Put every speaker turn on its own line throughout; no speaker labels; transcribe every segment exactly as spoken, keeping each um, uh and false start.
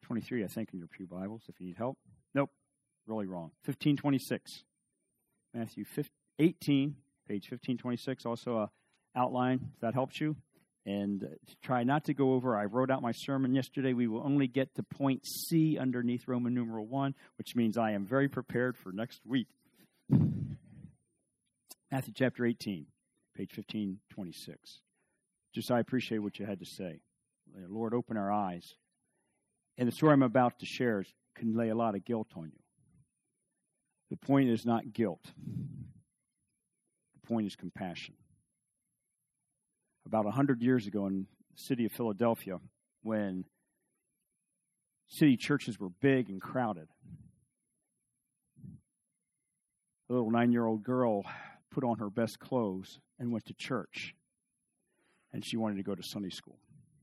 twenty-three, I think, in your pew Bibles, if you need help. Nope, really wrong. fifteen twenty-six. Matthew eighteen, page fifteen twenty-six, also a outline, if that helps you. And to try not to go over, I wrote out my sermon yesterday. We will only get to point C underneath Roman numeral one, which means I am very prepared for next week. Matthew chapter eighteen, page fifteen twenty-six. Just I appreciate what you had to say. Lord, open our eyes. And the story I'm about to share can lay a lot of guilt on you. The point is not guilt. The point is compassion. About one hundred years ago in the city of Philadelphia, when city churches were big and crowded, a little nine-year-old girl put on her best clothes and went to church. And she wanted to go to Sunday school.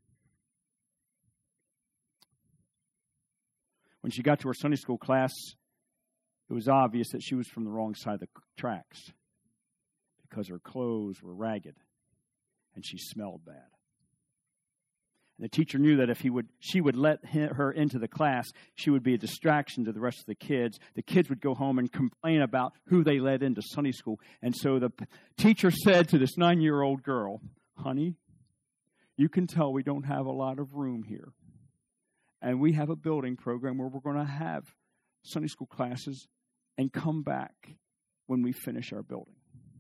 When she got to her Sunday school class, it was obvious that she was from the wrong side of the tracks because her clothes were ragged and she smelled bad. And the teacher knew that if he would, she would let her into the class, she would be a distraction to the rest of the kids. The kids would go home and complain about who they let into Sunday school. And so the teacher said to this nine-year-old girl, "Honey, you can tell we don't have a lot of room here. And we have a building program where we're going to have Sunday school classes and come back when we finish our building."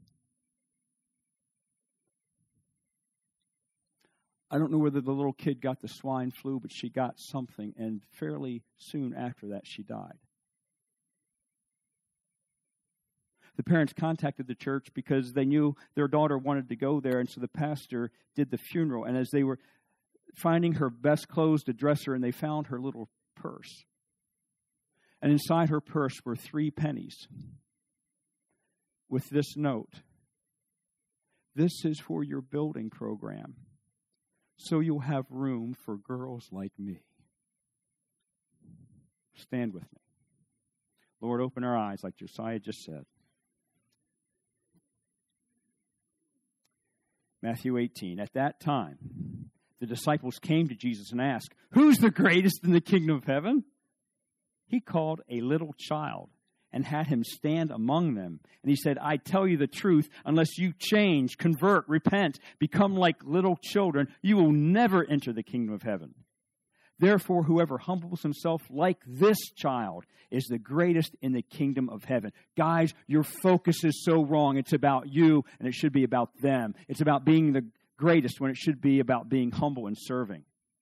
I don't know whether the little kid got the swine flu, but she got something, and fairly soon after that, she died. The parents contacted the church because they knew their daughter wanted to go there, and so the pastor did the funeral. And as they were finding her best clothes to dress her, and they found her little purse. And inside her purse were three pennies with this note: "This is for your building program, so you'll have room for girls like me." Stand with me. Lord, open our eyes like Josiah just said. Matthew eighteen. At that time, the disciples came to Jesus and asked, "Who's the greatest in the kingdom of heaven?" He called a little child and had him stand among them. And he said, "I tell you the truth, unless you change, convert, repent, become like little children, you will never enter the kingdom of heaven. Therefore, whoever humbles himself like this child is the greatest in the kingdom of heaven." Guys, your focus is so wrong. It's about you, and it should be about them. It's about being the greatest when it should be about being humble and serving.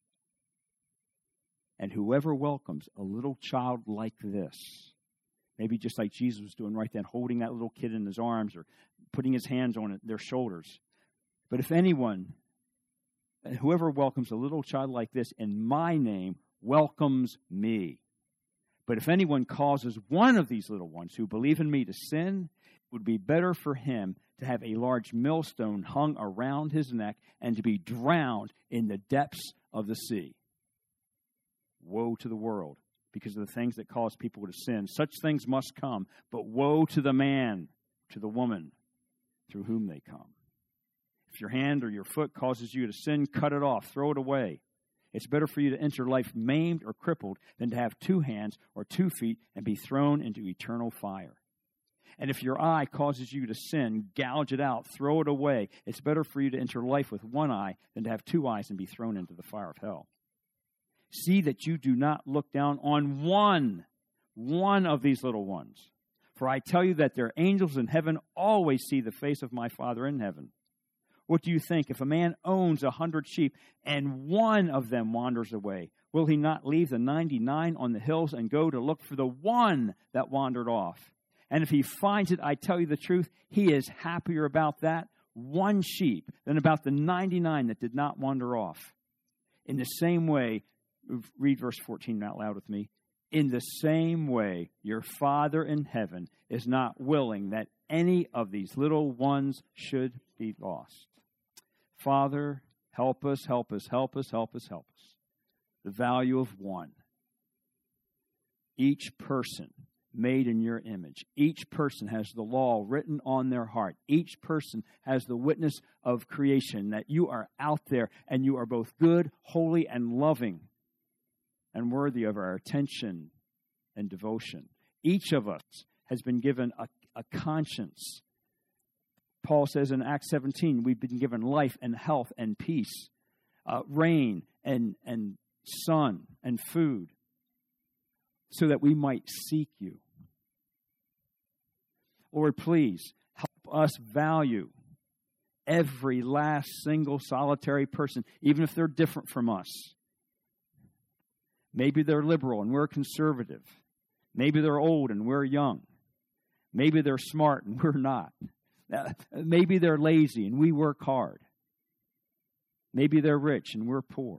"And whoever welcomes a little child like this," maybe just like Jesus was doing right then, holding that little kid in his arms or putting his hands on their shoulders. "But if anyone, whoever welcomes a little child like this in my name welcomes me. But if anyone causes one of these little ones who believe in me to sin, it would be better for him to have a large millstone hung around his neck and to be drowned in the depths of the sea." Woe to the world because of the things that cause people to sin. Such things must come, but woe to the man, to the woman through whom they come. If your hand or your foot causes you to sin, cut it off, throw it away. It's better for you to enter life maimed or crippled than to have two hands or two feet and be thrown into eternal fire. And if your eye causes you to sin, gouge it out, throw it away. It's better for you to enter life with one eye than to have two eyes and be thrown into the fire of hell. See that you do not look down on one, one of these little ones. For I tell you that their angels in heaven always see the face of my Father in heaven. What do you think? If a man owns a hundred sheep and one of them wanders away, will he not leave the ninety-nine on the hills and go to look for the one that wandered off? And if he finds it, I tell you the truth, he is happier about that one sheep than about the ninety-nine that did not wander off. In the same way, read verse fourteen out loud with me. In the same way, your Father in heaven is not willing that any of these little ones should be lost. Father, help us, help us, help us, help us, help us. The value of one. Each person made in your image. Each person has the law written on their heart. Each person has the witness of creation that you are out there and you are both good, holy, and loving. and worthy of our attention and devotion. Each of us has been given a, a conscience. Paul says in Acts seventeen, we've been given life and health and peace, uh, rain and, and sun and food, so that we might seek you. Lord, please help us value every last single solitary person, even if they're different from us. Maybe they're liberal and we're conservative. Maybe they're old and we're young. Maybe they're smart and we're not. Uh, maybe they're lazy and we work hard. Maybe they're rich and we're poor.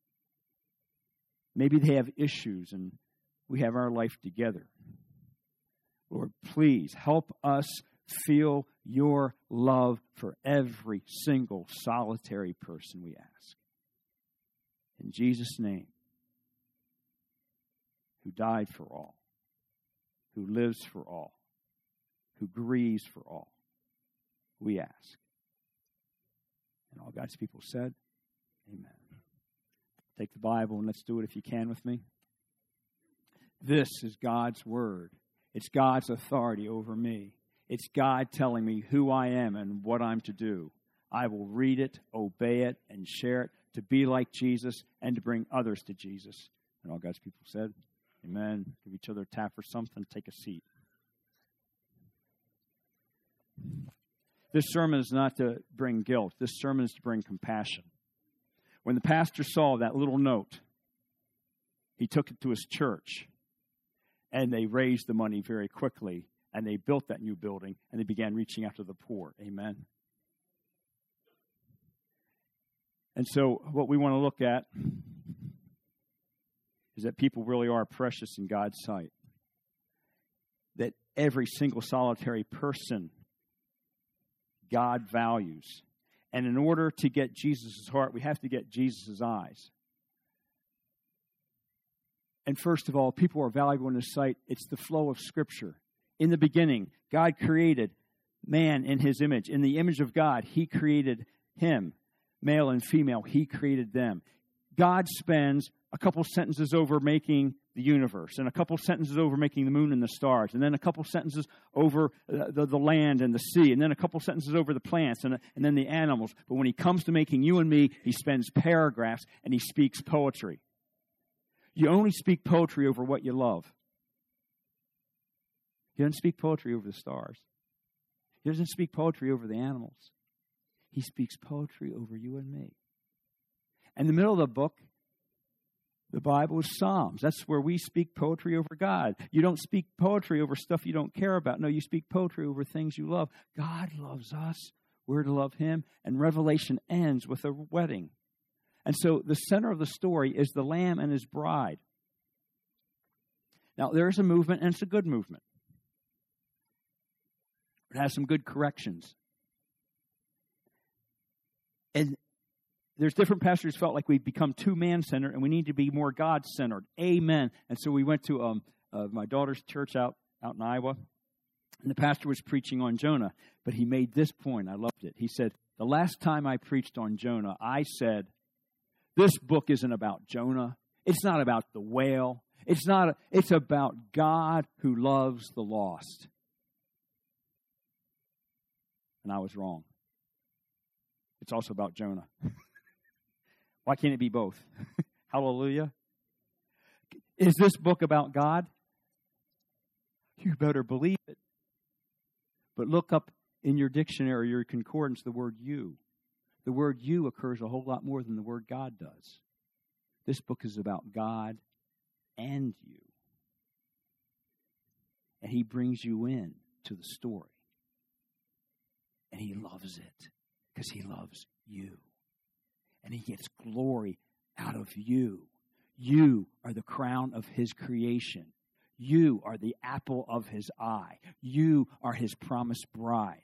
Maybe they have issues and we have our life together. Lord, please help us feel your love for every single solitary person we ask. In Jesus' name, who died for all, who lives for all, who grieves for all, we ask. And all God's people said, amen. Take the Bible and let's do it if you can with me. This is God's word. It's God's authority over me. It's God telling me who I am and what I'm to do. I will read it, obey it, and share it to be like Jesus and to bring others to Jesus. And all God's people said, amen. Give each other a tap or something. Take a seat. This sermon is not to bring guilt. This sermon is to bring compassion. When the pastor saw that little note, he took it to his church, and they raised the money very quickly, and they built that new building, and they began reaching out to the poor. Amen. And so what we want to look at is that people really are precious in God's sight. That every single solitary person God values. And in order to get Jesus' heart, we have to get Jesus' eyes. And first of all, people are valuable in His sight. It's the flow of Scripture. In the beginning, God created man in His image. In the image of God, He created him. Male and female, He created them. God spends a couple sentences over making the universe, and a couple sentences over making the moon and the stars, and then a couple sentences over the, the, the land and the sea, and then a couple sentences over the plants, and, and then the animals. But when He comes to making you and me, He spends paragraphs, and He speaks poetry. You only speak poetry over what you love. He doesn't speak poetry over the stars. He doesn't speak poetry over the animals. He speaks poetry over you and me. In the middle of the book, the Bible is Psalms. That's where we speak poetry over God. You don't speak poetry over stuff you don't care about. No, you speak poetry over things you love. God loves us. We're to love Him. And Revelation ends with a wedding. And so the center of the story is the Lamb and His bride. Now, there is a movement, and it's a good movement. It has some good corrections. And there's different pastors felt like we've become too man-centered and we need to be more God-centered. Amen. And so we went to um, uh, my daughter's church out, out in Iowa, and the pastor was preaching on Jonah, but he made this point. I loved it. He said, the last time I preached on Jonah, I said, this book isn't about Jonah. It's not about the whale. It's not. A, it's about God who loves the lost. And I was wrong. It's also about Jonah. Why can't it be both? Hallelujah. Is this book about God? You better believe it. But look up in your dictionary, your concordance, the word you. The word you occurs a whole lot more than the word God does. This book is about God and you. And He brings you in to the story. And He loves it because He loves you. And He gets glory out of you. You are the crown of His creation. You are the apple of His eye. You are His promised bride.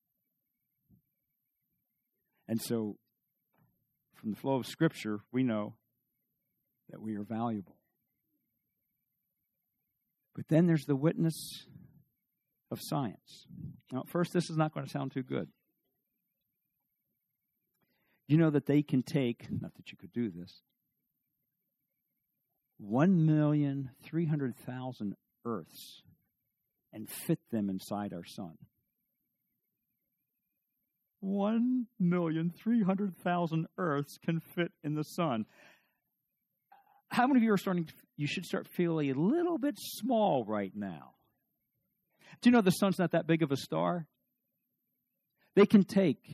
And so, from the flow of Scripture, we know that we are valuable. But then there's the witness of science. Now, at first, this is not going to sound too good. You know that they can take, not that you could do this, one million three hundred thousand earths and fit them inside our sun. one million three hundred thousand earths can fit in the sun. How many of you are starting, to, you should start feeling a little bit small right now? Do you know the sun's not that big of a star? They can take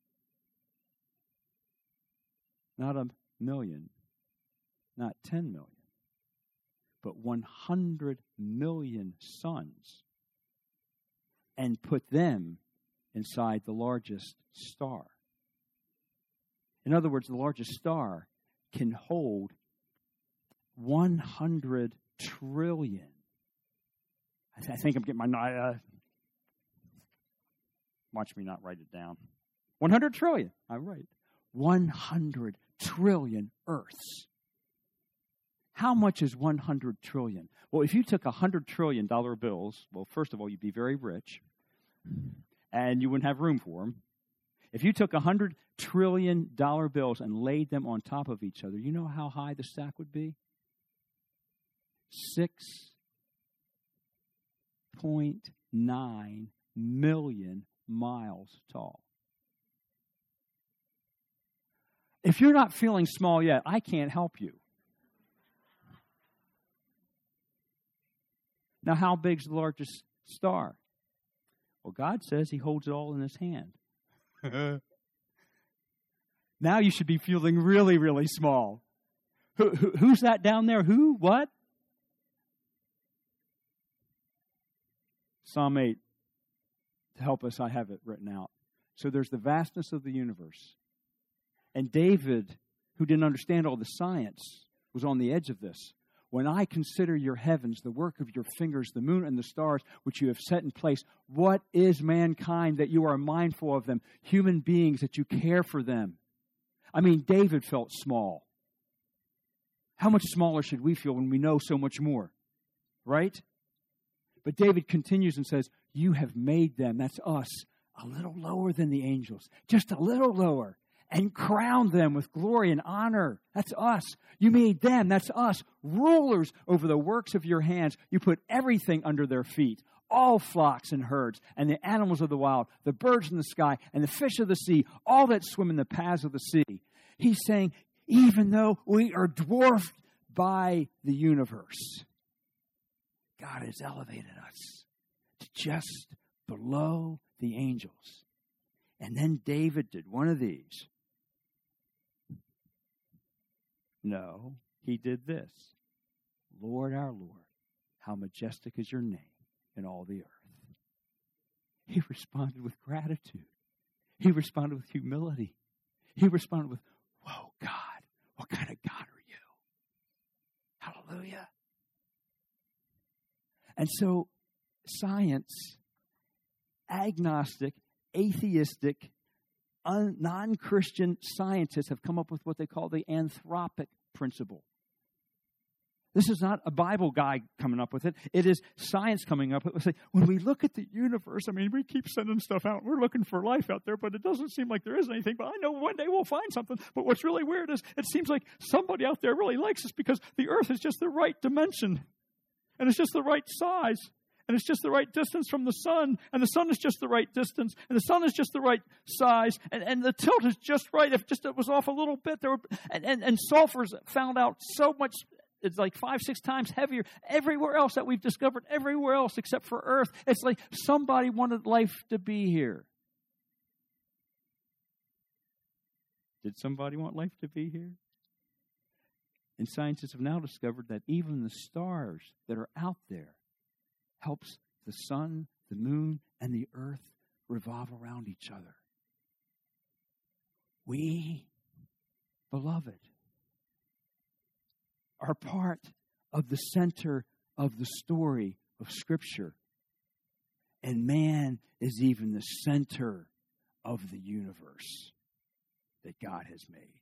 not a million, not ten million, but one hundred million suns and put them inside the largest star. In other words, the largest star can hold one hundred trillion. I, th- I think I'm getting my... Uh, watch me not write it down. one hundred trillion. I'm right. one hundred trillion Earths. How much is one hundred trillion? Well, if you took one hundred trillion dollar bills, well, first of all, you'd be very rich, and you wouldn't have room for them. If you took one hundred trillion dollar bills and laid them on top of each other, you know how high the stack would be? six point nine million miles tall. If you're not feeling small yet, I can't help you. Now, how big's the largest star? Well, God says He holds it all in His hand. Now you should be feeling really, really small. Who, who, who's that down there? Who? What? Psalm eight. To help us, I have it written out. So there's the vastness of the universe. And David, who didn't understand all the science, was on the edge of this. When I consider your heavens, the work of your fingers, the moon and the stars, which you have set in place, what is mankind that you are mindful of them? Human beings that you care for them. I mean, David felt small. How much smaller should we feel when we know so much more? Right? But David continues and says, you have made them, that's us, a little lower than the angels. Just a little lower. And crowned them with glory and honor. That's us. You made them, that's us, rulers over the works of your hands. You put everything under their feet. All flocks and herds, and the animals of the wild, the birds in the sky, and the fish of the sea, all that swim in the paths of the sea. He's saying, even though we are dwarfed by the universe, God has elevated us to just below the angels. And then David did one of these. No, he did this. Lord, our Lord, how majestic is your name in all the earth. He responded with gratitude. He responded with humility. He responded with, whoa, God, what kind of God are you? Hallelujah. And so science, agnostic, atheistic, un- non-Christian scientists have come up with what they call the anthropic principle. This is not a Bible guy coming up with it. It is science coming up with it. When we look at the universe, I mean, we keep sending stuff out. We're looking for life out there, but it doesn't seem like there is anything. But I know one day we'll find something. But what's really weird is it seems like somebody out there really likes us because the earth is just the right dimension. And it's just the right size. And it's just the right distance from the sun. And the sun is just the right distance. And the sun is just the right size. And, and the tilt is just right. If just it was off a little bit, there were, and, and, and sulfur's found out so much. It's like five, six times heavier everywhere else that we've discovered, everywhere else except for Earth. It's like somebody wanted life to be here. Did somebody want life to be here? And scientists have now discovered that even the stars that are out there helps the sun, the moon, and the earth revolve around each other. We, beloved, are part of the center of the story of Scripture. And man is even the center of the universe that God has made.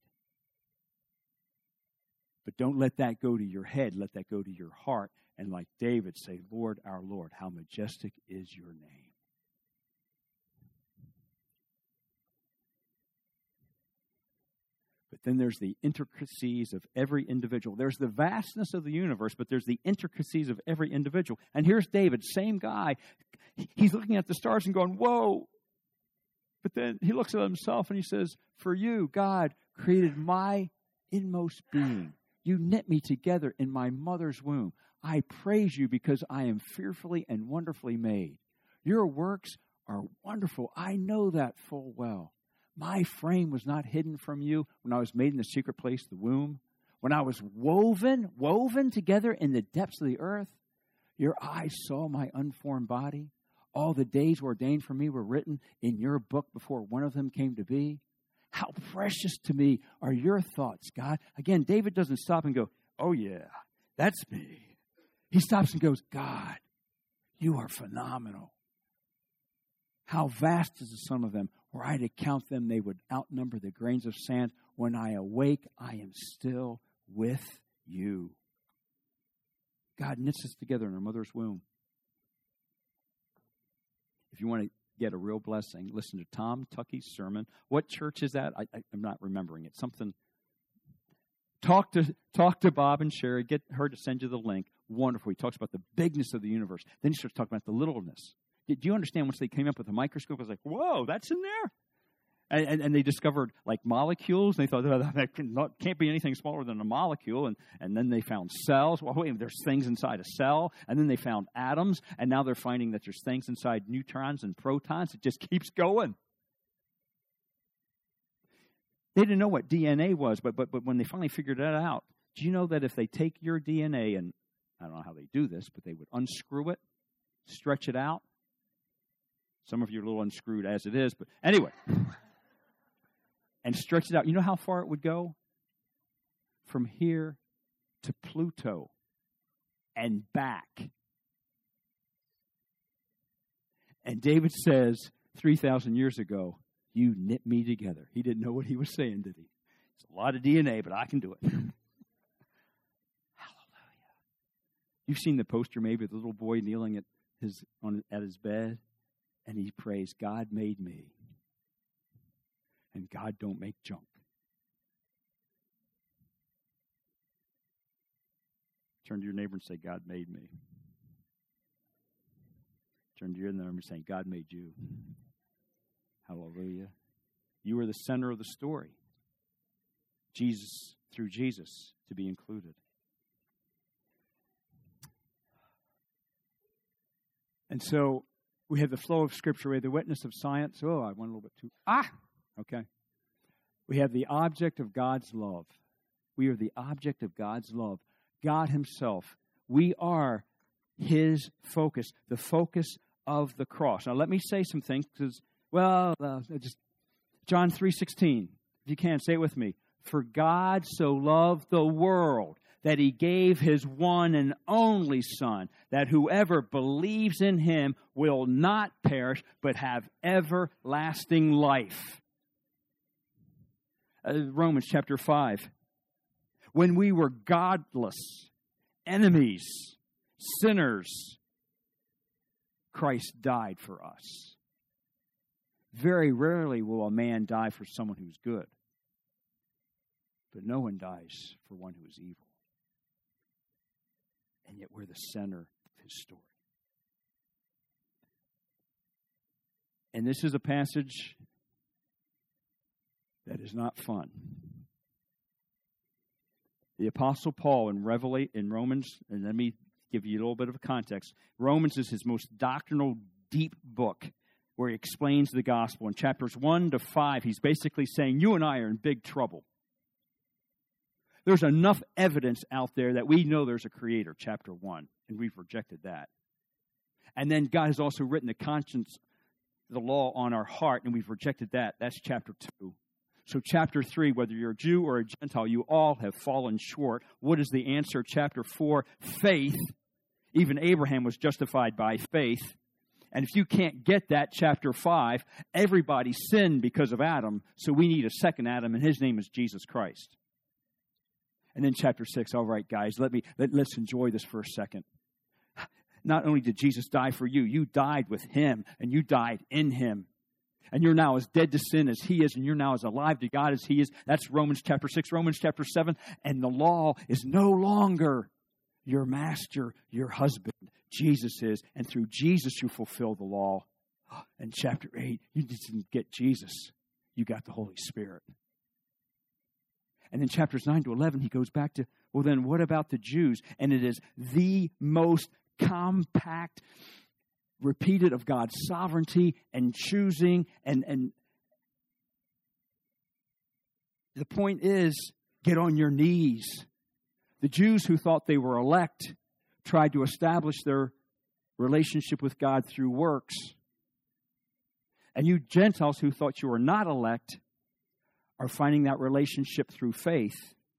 But don't let that go to your head. Let that go to your heart. And like David, say, Lord, our Lord, how majestic is your name. But then there's the intricacies of every individual. There's the vastness of the universe, but there's the intricacies of every individual. And here's David, same guy. He's looking at the stars and going, whoa. But then he looks at himself and he says, for you, God, created my inmost being. You knit me together in my mother's womb. I praise you because I am fearfully and wonderfully made. Your works are wonderful. I know that full well. My frame was not hidden from you when I was made in the secret place, the womb. When I was woven, woven together in the depths of the earth, your eyes saw my unformed body. All the days ordained for me were written in your book before one of them came to be. How precious to me are your thoughts, God. Again, David doesn't stop and go, oh yeah, that's me. He stops and goes, God, you are phenomenal. How vast is the sum of them. Were I to count them, they would outnumber the grains of sand. When I awake, I am still with you. God knits us together in our mother's womb. If you want to get a real blessing, listen to Tom Tucky's sermon. What church is that? I, I, I'm not remembering it. Something. Talk to talk to Bob and Sherry. Get her to send you the link. Wonderful. He talks about the bigness of the universe. Then he starts talking about the littleness. Do you understand once they came up with a microscope, it was like, whoa, that's in there? And, and, and they discovered, like, molecules. And they thought, oh, that can not, can't be anything smaller than a molecule. And, and then they found cells. Well, wait, there's things inside a cell. And then they found atoms. And now they're finding that there's things inside neutrons and protons. It just keeps going. They didn't know what D N A was, but, but, but when they finally figured that out, do you know that if they take your D N A, and I don't know how they do this, but they would unscrew it, stretch it out. Some of you are a little unscrewed as it is, but anyway. And stretch it out. You know how far it would go? From here to Pluto and back. And David says, three thousand years ago, you knit me together. He didn't know what he was saying, did he? It's a lot of D N A, but I can do it. Hallelujah. You've seen the poster maybe of the little boy kneeling at his on at his bed, and he prays, God made me. And God don't make junk. Turn to your neighbor and say, God made me. Turn to your neighbor and say, God made you. Hallelujah. You are the center of the story. Jesus, through Jesus, to be included. And so we have the flow of Scripture. We have the witness of science. Oh, I went a little bit too... Ah! Okay. We have the object of God's love. We are the object of God's love. God himself. We are his focus, the focus of the cross. Now, let me say some things because, well, uh, just John three sixteen. If you can, say it with me. For God so loved the world that he gave his one and only Son, that whoever believes in him will not perish, but have everlasting life. Uh, Romans chapter five. When we were godless, enemies, sinners, Christ died for us. Very rarely will a man die for someone who's good. But no one dies for one who is evil. And yet we're the center of his story. And this is a passage that is not fun. The Apostle Paul in Revelate in Romans, and let me give you a little bit of a context. Romans is his most doctrinal, deep book where he explains the gospel. In chapters one to five, he's basically saying, you and I are in big trouble. There's enough evidence out there that we know there's a creator, chapter one, and we've rejected that. And then God has also written the conscience, the law on our heart, and we've rejected that. That's chapter two. So chapter three, whether you're a Jew or a Gentile, you all have fallen short. What is the answer? Chapter four, faith. Even Abraham was justified by faith. And if you can't get that, chapter five, everybody sinned because of Adam, so we need a second Adam, and his name is Jesus Christ. And then chapter six, all right, guys, let me, let, let's enjoy this for a second. Not only did Jesus die for you, you died with him, and you died in him. And you're now as dead to sin as he is, and you're now as alive to God as he is. That's Romans chapter six, Romans chapter seven. And the law is no longer your master, your husband. Jesus is. And through Jesus you fulfill the law. And chapter eight, you didn't get Jesus. You got the Holy Spirit. And in chapters nine to eleven, he goes back to, well, then what about the Jews? And it is the most compact, repeated of God's sovereignty and choosing. And, and the point is, get on your knees. The Jews who thought they were elect tried to establish their relationship with God through works. And you Gentiles who thought you were not elect are finding that relationship through faith.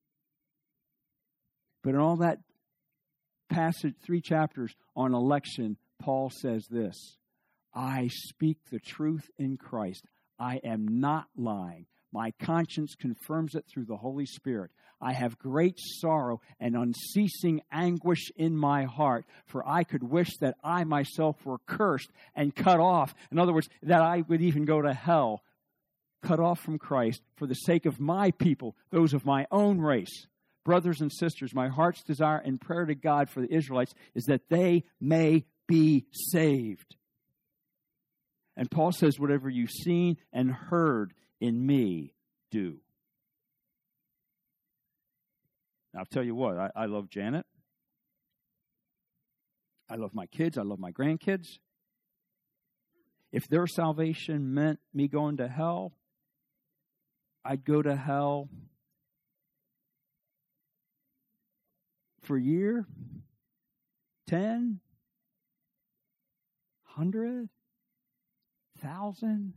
But in all that passage, three chapters on election, Paul says this: I speak the truth in Christ. I am not lying. My conscience confirms it through the Holy Spirit. I have great sorrow and unceasing anguish in my heart, for I could wish that I myself were cursed and cut off. In other words, that I would even go to hell, cut off from Christ for the sake of my people, those of my own race. Brothers and sisters, my heart's desire and prayer to God for the Israelites is that they may be saved. And Paul says, whatever you've seen and heard in me, do. Now, I'll tell you what, I, I love Janet. I love my kids. I love my grandkids. If their salvation meant me going to hell, I'd go to hell for a year, ten, hundred, thousand.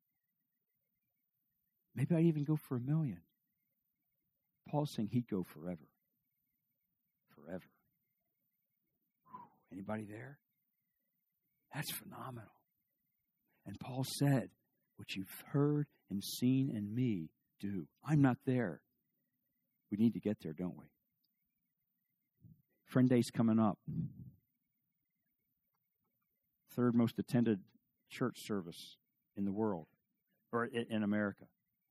Maybe I'd even go for a million. Paul's saying he'd go forever. Forever. Whew. Anybody there? That's phenomenal. And Paul said, what you've heard and seen in me, do. I'm not there. We need to get there, don't we? Friend Day's coming up. Third most attended church service in the world, or in America.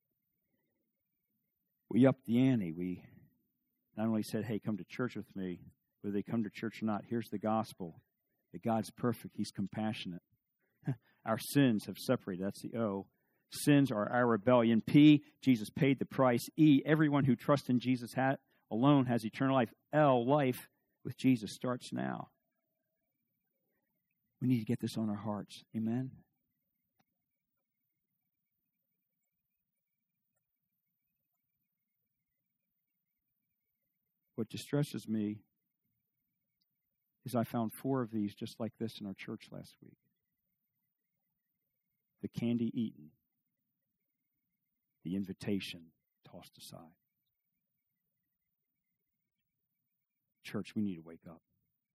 We upped the ante. We not only said, hey, come to church with me, whether they come to church or not, here's the gospel. That God's perfect. He's compassionate. Our sins have separated. That's the O. Sins are our rebellion. P, Jesus paid the price. E, everyone who trusts in Jesus ha- alone has eternal life. L, life with Jesus starts now. We need to get this on our hearts. Amen? What distresses me is I found four of these just like this in our church last week. The candy eaten. The invitation tossed aside. Church, we need to wake up.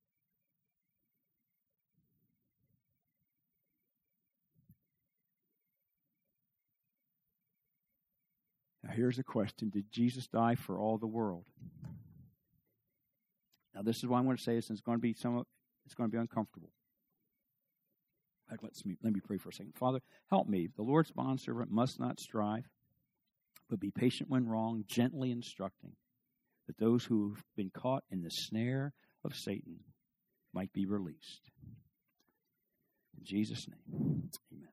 Now here's a question. Did Jesus die for all the world? Now this is what I'm going to say. This is going to be somewhat, it's going to be uncomfortable. Let's me, let me pray for a second. Father, help me. The Lord's bondservant must not strive, but be patient when wrong, gently instructing, that those who have been caught in the snare of Satan might be released. In Jesus' name, amen.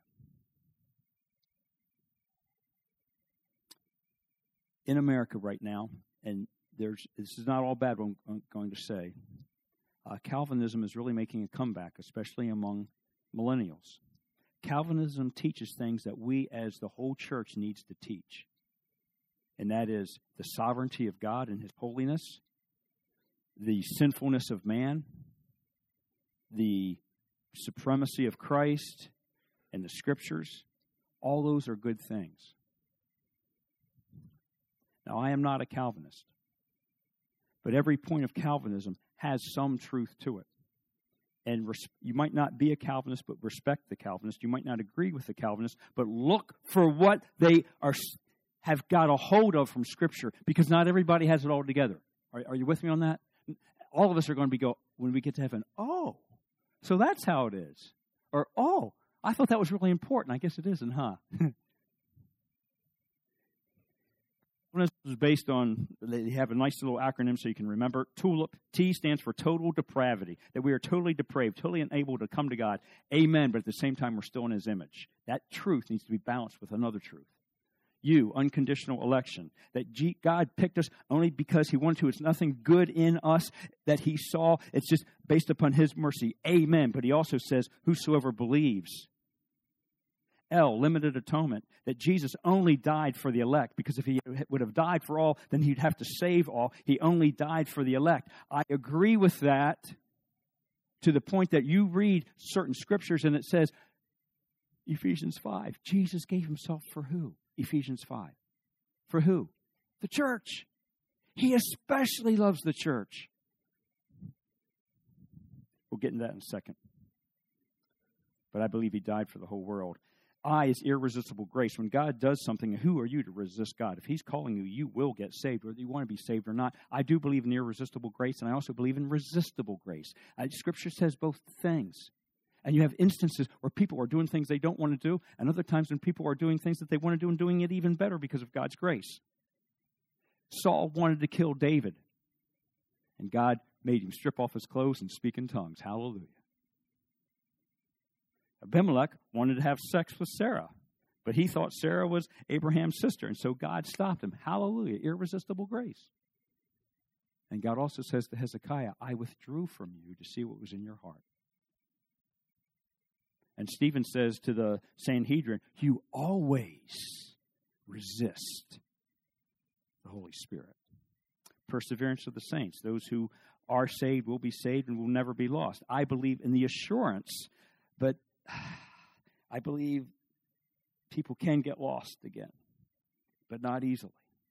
In America right now, and there's this is not all bad what I'm going to say, uh, Calvinism is really making a comeback, especially among millennials. Calvinism teaches things that we as the whole church needs to teach. And that is the sovereignty of God and His holiness, the sinfulness of man, the supremacy of Christ, and the Scriptures. All those are good things. Now, I am not a Calvinist, but every point of Calvinism has some truth to it. And res- you might not be a Calvinist, but respect the Calvinist. You might not agree with the Calvinist, but look for what they are have got a hold of from Scripture, because not everybody has it all together. Are, are you with me on that? All of us are going to be go when we get to heaven, oh, so that's how it is. Or, oh, I thought that was really important. I guess it isn't, huh? This is based on, they have a nice little acronym so you can remember. TULIP. T stands for total depravity, that we are totally depraved, totally unable to come to God. Amen, but at the same time, we're still in His image. That truth needs to be balanced with another truth. You, unconditional election, that G- God picked us only because He wanted to. It's nothing good in us that He saw. It's just based upon His mercy. Amen, but He also says, whosoever believes. L, limited atonement, that Jesus only died for the elect, because if He would have died for all, then He'd have to save all. He only died for the elect. I agree with that to the point that you read certain scriptures and it says, Ephesians five, Jesus gave Himself for who? Ephesians five. For who? The church. He especially loves the church. We'll get into that in a second. But I believe He died for the whole world. I is irresistible grace. When God does something, who are you to resist God? If He's calling you, you will get saved, whether you want to be saved or not. I do believe in irresistible grace, and I also believe in resistible grace. Uh, Scripture says both things. And you have instances where people are doing things they don't want to do, and other times when people are doing things that they want to do and doing it even better because of God's grace. Saul wanted to kill David, and God made him strip off his clothes and speak in tongues. Hallelujah. Abimelech wanted to have sex with Sarah, but he thought Sarah was Abraham's sister, and so God stopped him. Hallelujah, irresistible grace. And God also says to Hezekiah, I withdrew from you to see what was in your heart. And Stephen says to the Sanhedrin, you always resist the Holy Spirit. Perseverance of the saints. Those who are saved will be saved and will never be lost. I believe in the assurance, but I believe people can get lost again, but not easily.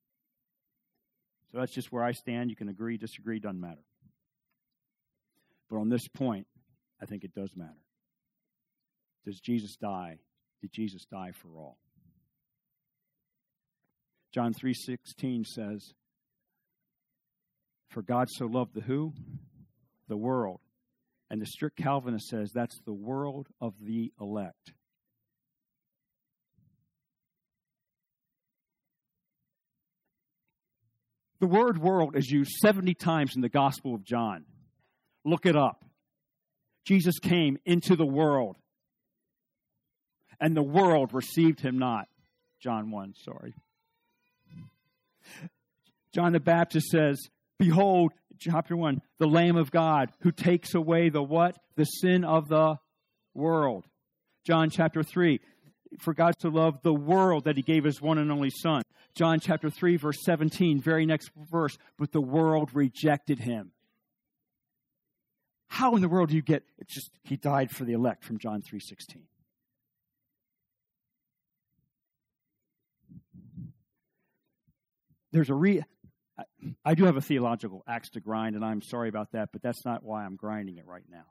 So that's just where I stand. You can agree, disagree, doesn't matter. But on this point, I think it does matter. Does Jesus die? Did Jesus die for all? John three sixteen says, for God so loved the who? The world. And the strict Calvinist says that's the world of the elect. The word world is used seventy times in the Gospel of John. Look it up. Jesus came into the world, and the world received Him not. John one, sorry. John the Baptist says, behold, chapter one, the Lamb of God who takes away the what? The sin of the world. John chapter three, for God so loved the world that He gave His one and only Son. John chapter three, verse seventeen, very next verse, but the world rejected Him. How in the world do you get, it's just, He died for the elect from John three sixteen. There's a re... I, I do have a theological axe to grind, and I'm sorry about that, but that's not why I'm grinding it right now.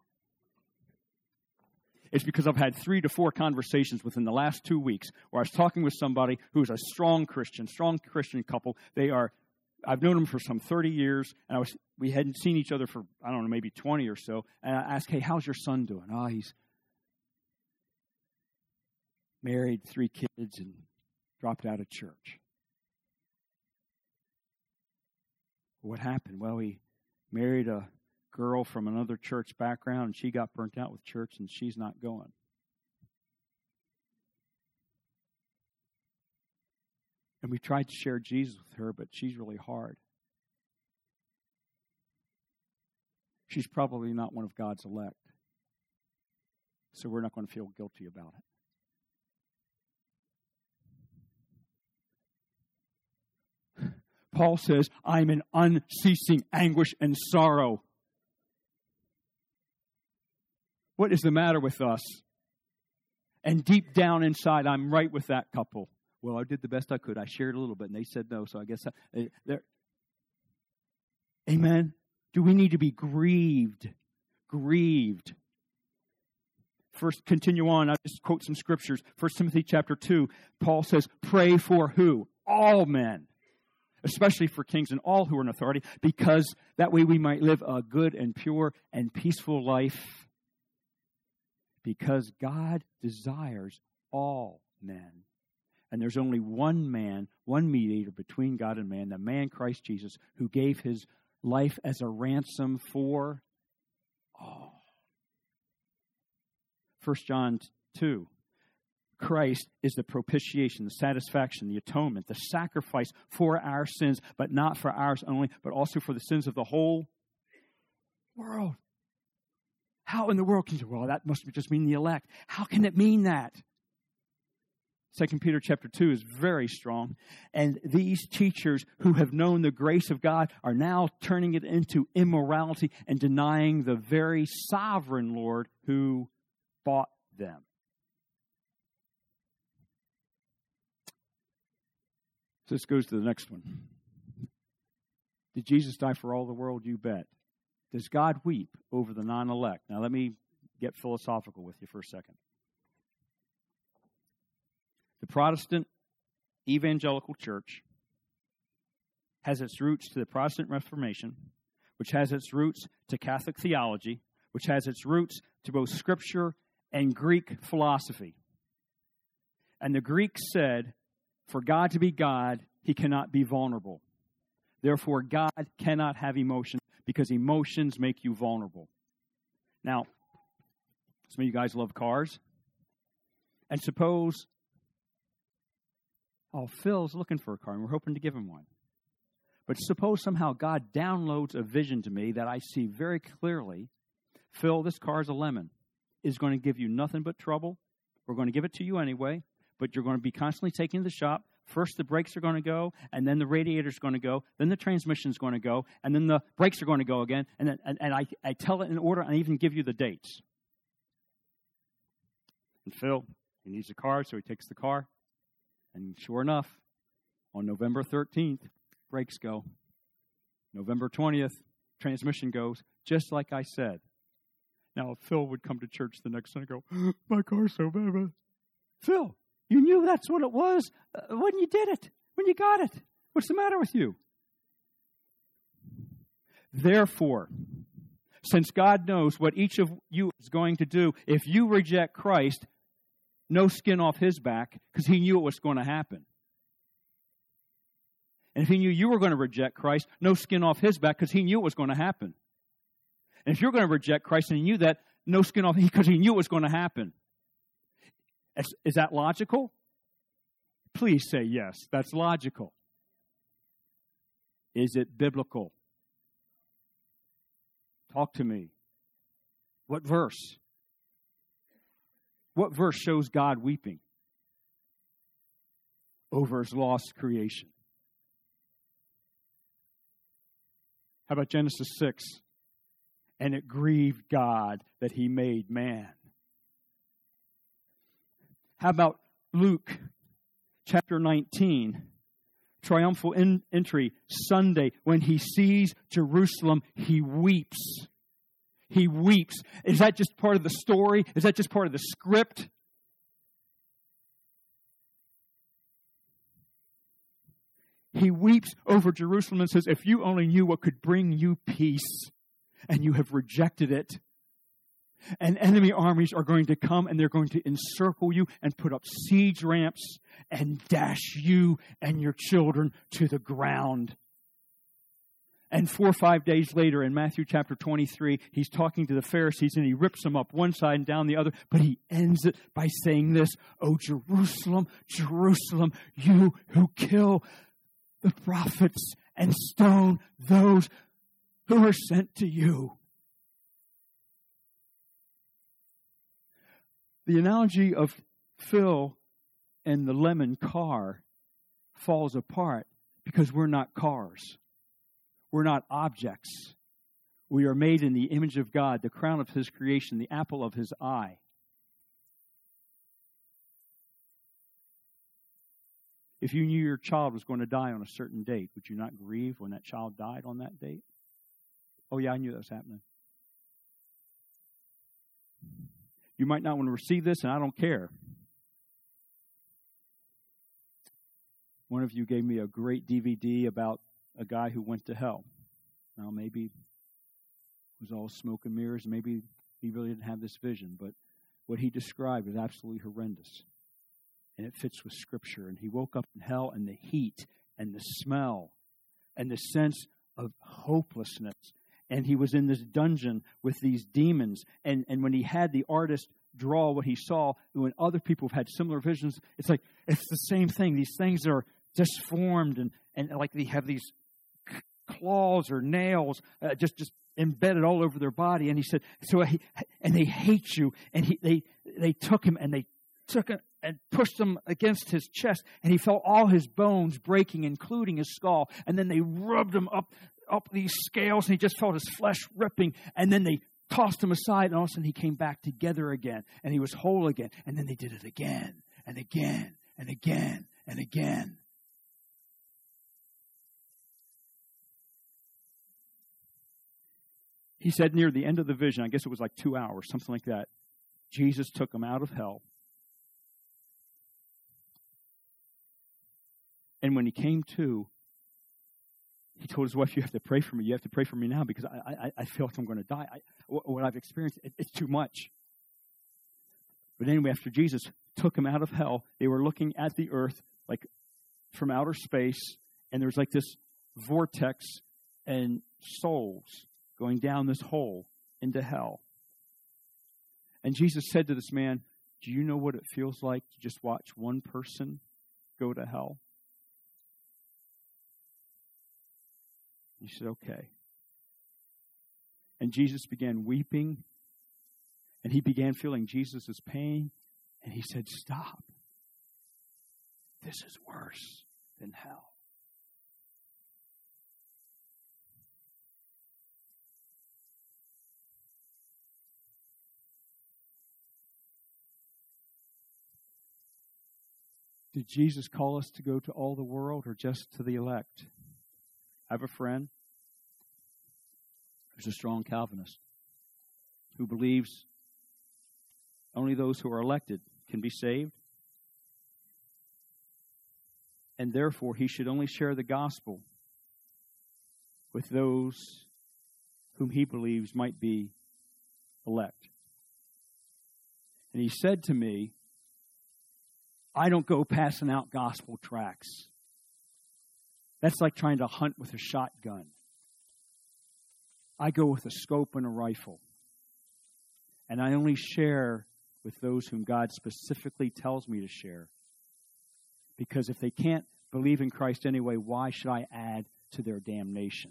It's because I've had three to four conversations within the last two weeks where I was talking with somebody who's a strong Christian, strong Christian couple. They are, I've known them for some thirty years, and I was we hadn't seen each other for, I don't know, maybe twenty or so. And I asked, hey, how's your son doing? Oh, he's married, three kids, and dropped out of church. What happened? Well, he married a girl from another church background, and she got burnt out with church, and she's not going. And we tried to share Jesus with her, but she's really hard. She's probably not one of God's elect. So we're not going to feel guilty about it. Paul says, I'm in unceasing anguish and sorrow. What is the matter with us? And deep down inside, I'm right with that couple. Well, I did the best I could. I shared a little bit, and they said no, so I guess I, they're... Amen? Do we need to be grieved? Grieved. First, continue on. I'll just quote some scriptures. First Timothy chapter two, Paul says, pray for who? All men. Especially for kings and all who are in authority, because that way we might live a good and pure and peaceful life. Because God desires all men. And there's only one man, one mediator between God and man, the man Christ Jesus, who gave his life as a ransom for all. First John two. Christ is the propitiation, the satisfaction, the atonement, the sacrifice for our sins, but not for ours only, but also for the sins of the whole world. How in the world can you, well, that must just mean the elect. How can it mean that? Second Peter chapter two is very strong. And these teachers who have known the grace of God are now turning it into immorality and denying the very sovereign Lord who bought them. So this goes to the next one. Did Jesus die for all the world? You bet. Does God weep over the non-elect? Now let me get philosophical with you for a second. The Protestant evangelical church has its roots to the Protestant Reformation, which has its roots to Catholic theology, which has its roots to both Scripture and Greek philosophy. And the Greeks said, for God to be God, he cannot be vulnerable. Therefore, God cannot have emotions because emotions make you vulnerable. Now, some of you guys love cars. And suppose, oh, Phil's looking for a car, and we're hoping to give him one. But suppose somehow God downloads a vision to me that I see very clearly. Phil, this car is a lemon. It's going to give you nothing but trouble. We're going to give it to you anyway, but you're going to be constantly taking to the shop. First, the brakes are going to go, and then the radiator's going to go, then the transmission's going to go, and then the brakes are going to go again. And then, and, and I, I tell it in order, and I even give you the dates. And Phil, he needs a car, so he takes the car. And sure enough, on November thirteenth, brakes go. November twentieth, transmission goes, just like I said. Now, if Phil would come to church the next day and go, my car's so bad. Phil, you knew that's what it was uh, when you did it, when you got it. What's the matter with you? Therefore, since God knows what each of you is going to do, if you reject Christ, no skin off his back, because he knew it was going to happen. And if he knew you were going to reject Christ, no skin off his back, because he knew it was going to happen. And if you're going to reject Christ and he knew that, no skin off, because he knew it was going to happen. Is, is that logical? Please say yes, that's logical. Is it biblical? Talk to me. What verse? What verse shows God weeping over his lost creation? How about Genesis six? And it grieved God that he made man. How about Luke chapter nineteen? Triumphal in, entry, Sunday, when he sees Jerusalem, he weeps. He weeps. Is that just part of the story? Is that just part of the script? He weeps over Jerusalem and says, if you only knew what could bring you peace, and you have rejected it. And enemy armies are going to come and they're going to encircle you and put up siege ramps and dash you and your children to the ground. And four or five days later in Matthew chapter twenty-three, he's talking to the Pharisees and he rips them up one side and down the other. But he ends it by saying this, O Jerusalem, Jerusalem, you who kill the prophets and stone those who are sent to you. The analogy of Phil and the lemon car falls apart because we're not cars. We're not objects. We are made in the image of God, the crown of his creation, the apple of his eye. If you knew your child was going to die on a certain date, would you not grieve when that child died on that date? Oh, yeah, I knew that was happening. You might not want to receive this, and I don't care. One of you gave me a great D V D about a guy who went to hell. Now, maybe it was all smoke and mirrors. Maybe he really didn't have this vision. But what he described was absolutely horrendous. And it fits with Scripture. And he woke up in hell, and the heat and the smell and the sense of hopelessness. And he was in this dungeon with these demons. And, and when he had the artist draw what he saw, when other people have had similar visions, it's like, it's the same thing. These things are disformed, and, and like they have these claws or nails uh, just, just embedded all over their body. And he said, so he, and they hate you. And he, they, they took him and they took him and pushed him against his chest. And he felt all his bones breaking, including his skull. And then they rubbed him up, up these scales, and he just felt his flesh ripping. And then they tossed him aside, and all of a sudden he came back together again. And he was whole again. And then they did it again and again and again and again. He said near the end of the vision, I guess it was like two hours, something like that, Jesus took him out of hell. And when he came to, he told his wife, you have to pray for me. You have to pray for me now because I, I, I feel like I'm going to die. I, what I've experienced, it, it's too much. But anyway, after Jesus took him out of hell, they were looking at the earth like from outer space, and there was like this vortex and souls going down this hole into hell. And Jesus said to this man, do you know what it feels like to just watch one person go to hell? He said, okay. And Jesus began weeping, and he began feeling Jesus' pain, and he said, stop. This is worse than hell. Did Jesus call us to go to all the world or just to the elect? I have a friend who's a strong Calvinist who believes only those who are elected can be saved. And therefore, he should only share the gospel with those whom he believes might be elect. And he said to me, I don't go passing out gospel tracts. That's like trying to hunt with a shotgun. I go with a scope and a rifle. And I only share with those whom God specifically tells me to share. Because if they can't believe in Christ anyway, why should I add to their damnation?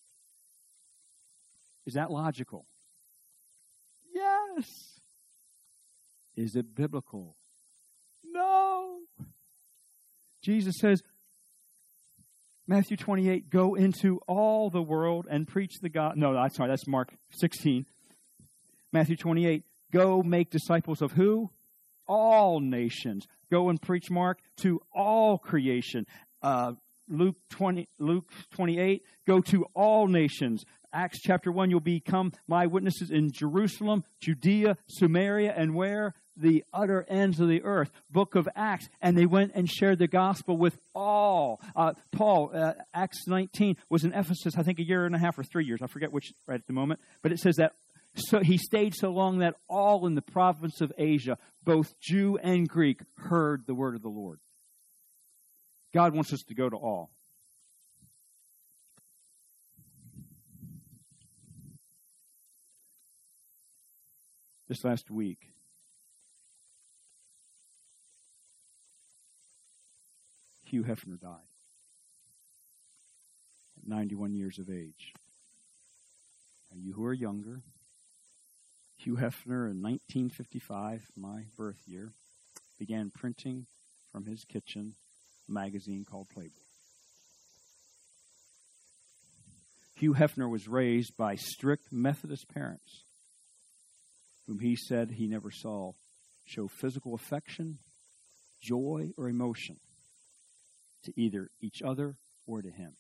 Is that logical? Yes. Is it biblical? No. Jesus says, Matthew twenty-eight, go into all the world and preach the gospel. No, that's sorry, that's Mark sixteen. Matthew twenty-eight, go make disciples of who? All nations. Go and preach, Mark, to all creation. Uh, Luke twenty, Luke twenty-eight, go to all nations. Acts chapter one, you'll become my witnesses in Jerusalem, Judea, Samaria, and where? The utter ends of the earth. Book of Acts. And they went and shared the gospel with all. Uh, Paul, uh, Acts nineteen, was in Ephesus, I think a year and a half or three years. I forget which right at the moment. But it says that so he stayed so long that all in the province of Asia, both Jew and Greek, heard the word of the Lord. God wants us to go to all. This last week, Hugh Hefner died at ninety-one years of age. Now, you who are younger, Hugh Hefner in nineteen fifty-five, my birth year, began printing from his kitchen a magazine called Playboy. Hugh Hefner was raised by strict Methodist parents whom he said he never saw show physical affection, joy, or emotion to either each other or to him.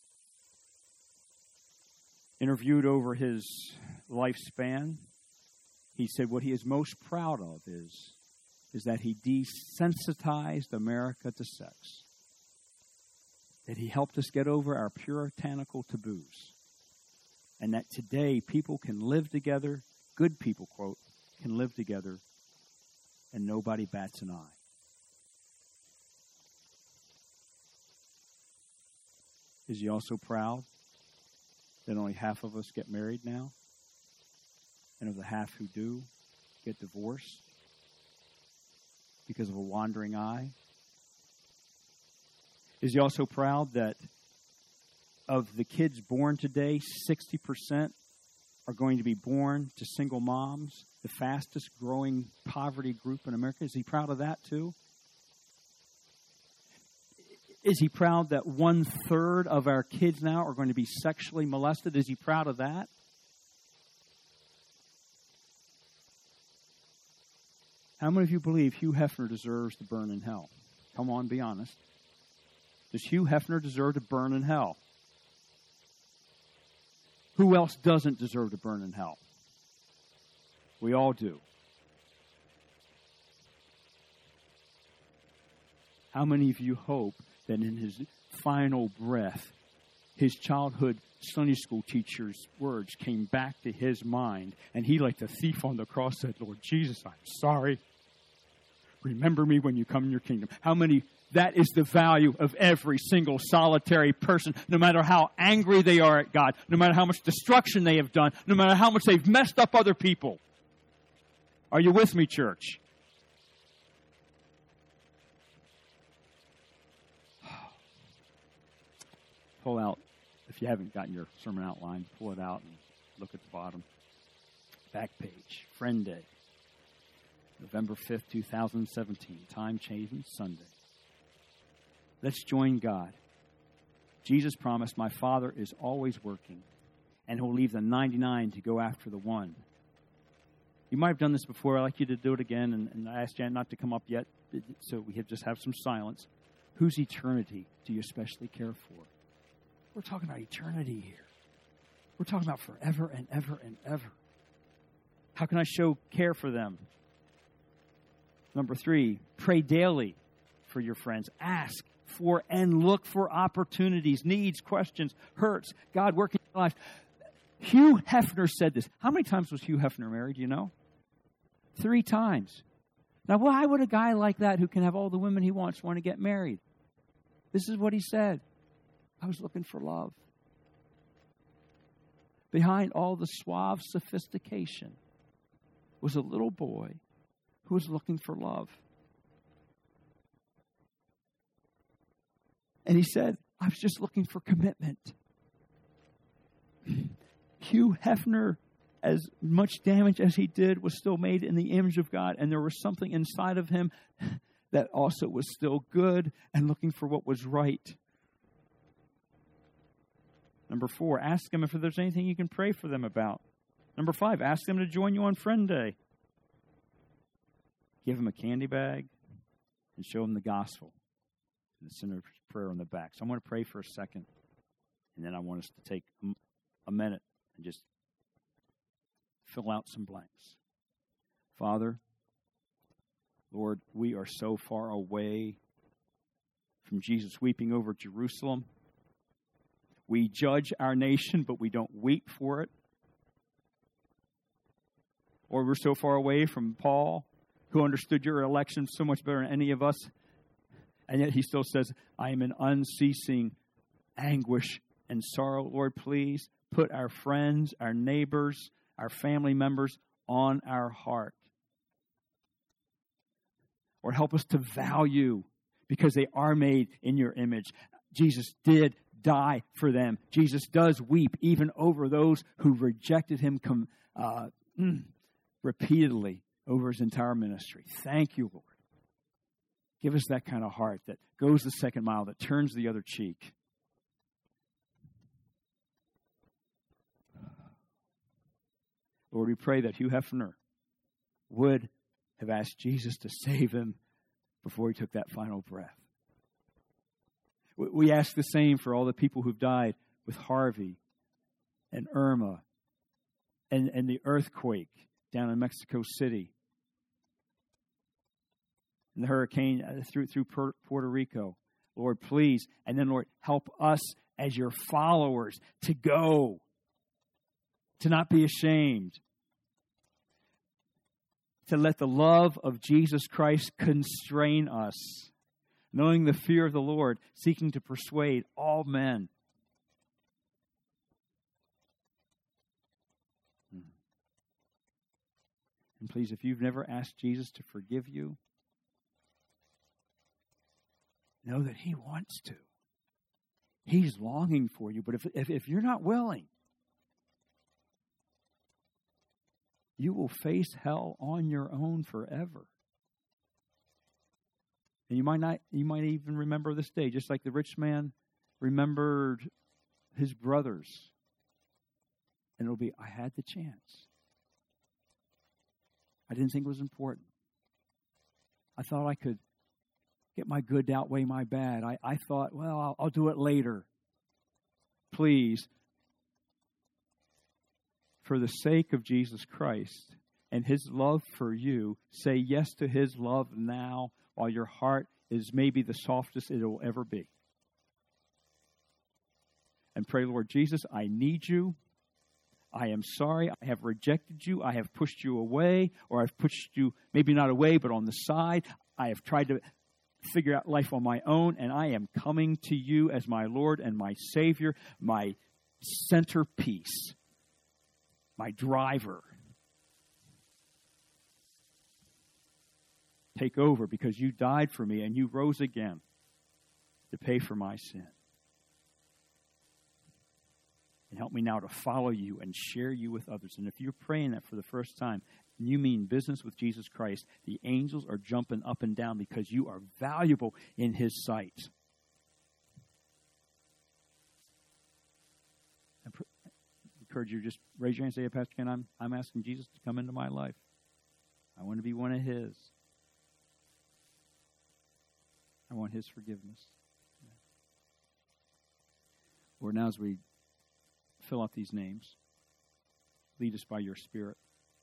Interviewed over his lifespan, he said what he is most proud of is, is that he desensitized America to sex. That he helped us get over our puritanical taboos. And that today people can live together, good people, quote, can live together and nobody bats an eye. Is he also proud that only half of us get married now? And of the half who do, get divorced because of a wandering eye? Is he also proud that of the kids born today, sixty percent are going to be born to single moms, the fastest growing poverty group in America? Is he proud of that too? Is he proud that one third of our kids now are going to be sexually molested? Is he proud of that? How many of you believe Hugh Hefner deserves to burn in hell? Come on, be honest. Does Hugh Hefner deserve to burn in hell? Who else doesn't deserve to burn in hell? We all do. How many of you hope that in his final breath, his childhood Sunday school teacher's words came back to his mind, and he, like the thief on the cross, said, Lord Jesus, I'm sorry. Remember me when you come in your kingdom. How many? That is the value of every single solitary person, no matter how angry they are at God, no matter how much destruction they have done, no matter how much they've messed up other people. Are you with me, church? Pull out, if you haven't gotten your sermon outline, pull it out and look at the bottom. Back page, Friend Day, November fifth, twenty seventeen, time changing Sunday. Let's join God. Jesus promised, my Father is always working, and He'll leave the ninety-nine to go after the one. You might have done this before. I'd like you to do it again, and, and I asked Jan not to come up yet, so we have just have some silence. Whose eternity do you especially care for? We're talking about eternity here. We're talking about forever and ever and ever. How can I show care for them? Number three, pray daily for your friends. Ask for and look for opportunities, needs, questions, hurts. God working in your life. Hugh Hefner said this. How many times was Hugh Hefner married, do you know? Three times. Now, why would a guy like that who can have all the women he wants want to get married? This is what he said. I was looking for love. Behind all the suave sophistication was a little boy who was looking for love. And he said, I was just looking for commitment. Hugh Hefner, as much damage as he did, was still made in the image of God. And there was something inside of him that also was still good and looking for what was right. Number four, ask them if there's anything you can pray for them about. Number five, ask them to join you on Friend Day. Give them a candy bag and show them the gospel. And the sinner's prayer on the back. So I'm going to pray for a second, and then I want us to take a minute and just fill out some blanks. Father, Lord, we are so far away from Jesus weeping over Jerusalem. We judge our nation, but we don't weep for it. Or we're so far away from Paul, who understood your election so much better than any of us. And yet he still says, I am in unceasing anguish and sorrow. Lord, please put our friends, our neighbors, our family members on our heart. Or help us to value, because they are made in your image. Jesus did die for them. Jesus does weep even over those who rejected him com- uh, mm, repeatedly over his entire ministry. Thank you, Lord. Give us that kind of heart that goes the second mile, that turns the other cheek. Lord, we pray that Hugh Hefner would have asked Jesus to save him before he took that final breath. We ask the same for all the people who've died with Harvey and Irma and, and the earthquake down in Mexico City and the hurricane through, through Puerto Rico. Lord, please. And then, Lord, help us as your followers to go, to not be ashamed, to let the love of Jesus Christ constrain us, knowing the fear of the Lord, seeking to persuade all men. And please, if you've never asked Jesus to forgive you, know that He wants to. He's longing for you. But if, if, if you're not willing, you will face hell on your own forever. And you might not, you might even remember this day, just like the rich man remembered his brothers. And it'll be, I had the chance. I didn't think it was important. I thought I could get my good to outweigh my bad. I, I thought, well, I'll, I'll do it later. Please, for the sake of Jesus Christ and His love for you, say yes to His love now while your heart is maybe the softest it will ever be. And pray, Lord Jesus, I need you. I am sorry. I have rejected you. I have pushed you away, or I've pushed you maybe not away, but on the side. I have tried to figure out life on my own, and I am coming to you as my Lord and my Savior, my centerpiece, my driver. Take over, because you died for me and you rose again to pay for my sin. And help me now to follow you and share you with others. And if you're praying that for the first time, and you mean business with Jesus Christ, the angels are jumping up and down because you are valuable in His sight. I encourage you to just raise your hand and say, hey, Pastor Ken, I'm, I'm asking Jesus to come into my life. I want to be one of His. I want His forgiveness. Lord, now as we fill out these names, lead us by your Spirit.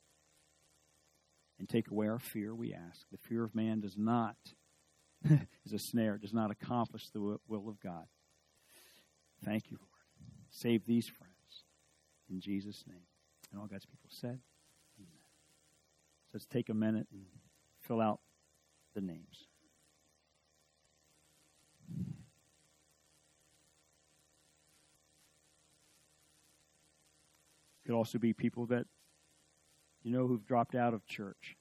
And take away our fear, we ask. The fear of man does not, is a snare, it does not accomplish the will of God. Thank you, Lord. Save these friends. In Jesus' name. And all God's people said, amen. So let's take a minute and fill out the names. Could also be people that you know who've dropped out of church.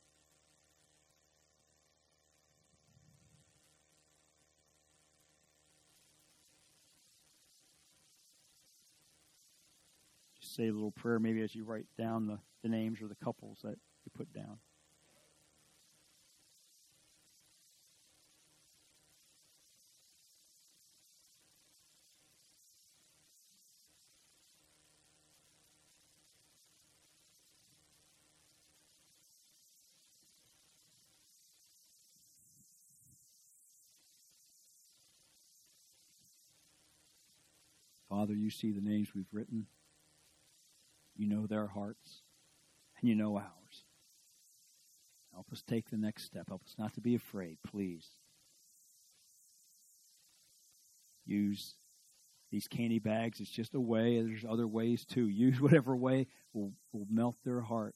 Just say a little prayer maybe as you write down the, the names or the couples that you put down. Father, you see the names we've written. You know their hearts, and you know ours. Help us take the next step. Help us not to be afraid, please. Use these candy bags. It's just a way. There's other ways too. Use whatever way will, will melt their heart.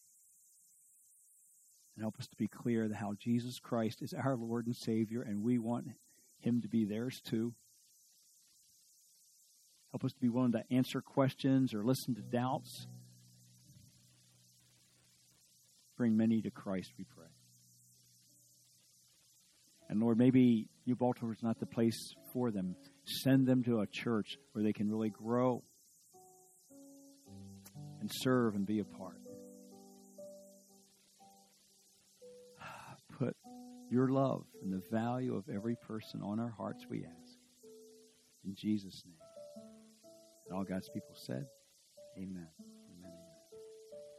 And help us to be clear that how Jesus Christ is our Lord and Savior, and we want Him to be theirs too. Help us to be willing to answer questions or listen to doubts. Bring many to Christ, we pray. And Lord, maybe New Baltimore is not the place for them. Send them to a church where they can really grow and serve and be a part. Put your love and the value of every person on our hearts, we ask. In Jesus' name. And all God's people said, amen.